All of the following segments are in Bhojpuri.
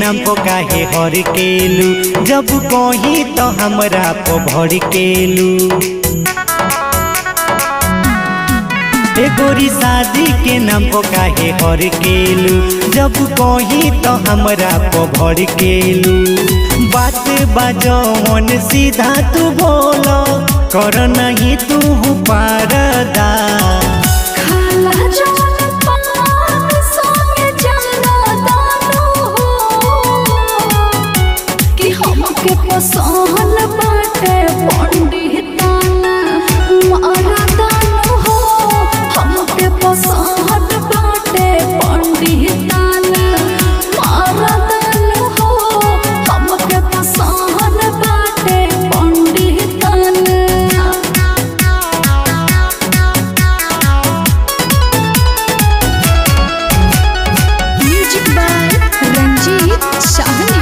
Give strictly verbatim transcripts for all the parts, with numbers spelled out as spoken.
नाम पो काहे हर केलू, जब कही तो हमरा पो भर केलू। ए गोरी शादी के नाम पो काहे हर केलू, जब कही तो हमरा पो भर केलू। बात बाजवन सीधा तू बोलो, कर नहीं तू पारदा। पसंद बाटे पंडिताना मारदान हो, हमके पसंद बाटे पंडिताना मारदान हो, हमके पसंद बाटे पंडिताना। Music by Ranjeet Sahni.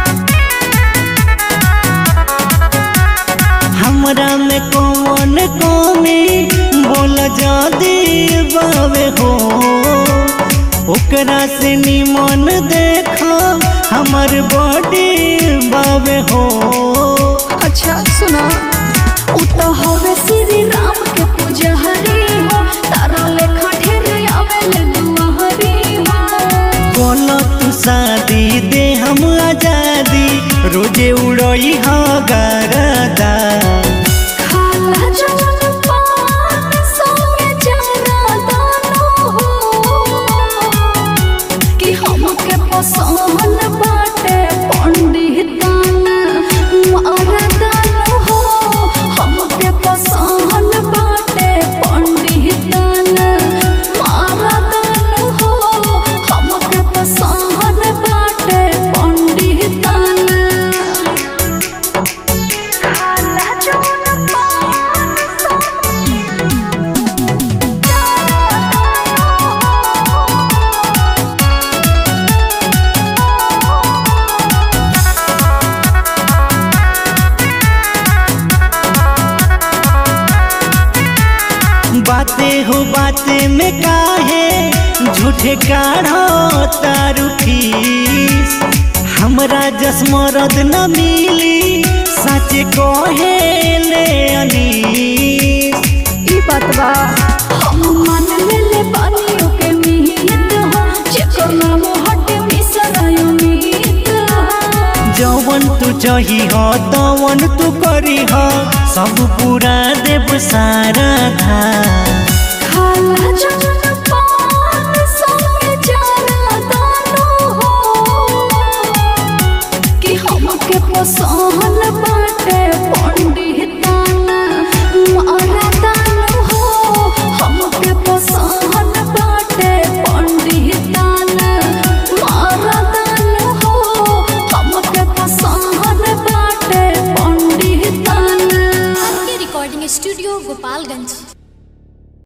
हमरा में कौन कमी बोल जादी बावे हो, ओकरा से निमन देखो हमर बॉडी बावे हो। अच्छा सुना, उ तो हवे श्री राम के पुजारी हो, तारा लेखा ढेर आवेले दुआरी हो। बोलो तू शादी दे हम आजादी, रोजे उड़ई हा गरदा। खाला जवन पान संगे जरा दानो हो, कि हमके पसंद बाटे पंडिताना मारदान हो, हमके पसंद बाटे पंडिताना मारदान हो, हमके पसंद बाटे पंडिताना। खाला जवन पान बातें हो बातें में काहे झूठे काढ़ो तारू फीस, हमरा जसमरद न मिली सच कहे ले अनीस। ई बात बा हम मान लेले बानियों के मिहित हो, जेकर नाम हटे मिसरायो मिहित हो। जवन तू चाही हो तवन तू करी हो, सब पूरा देव सारा था। खाला जवन पान संगे जरा दानो हो, कि हमके पसंद बाटे पंडित।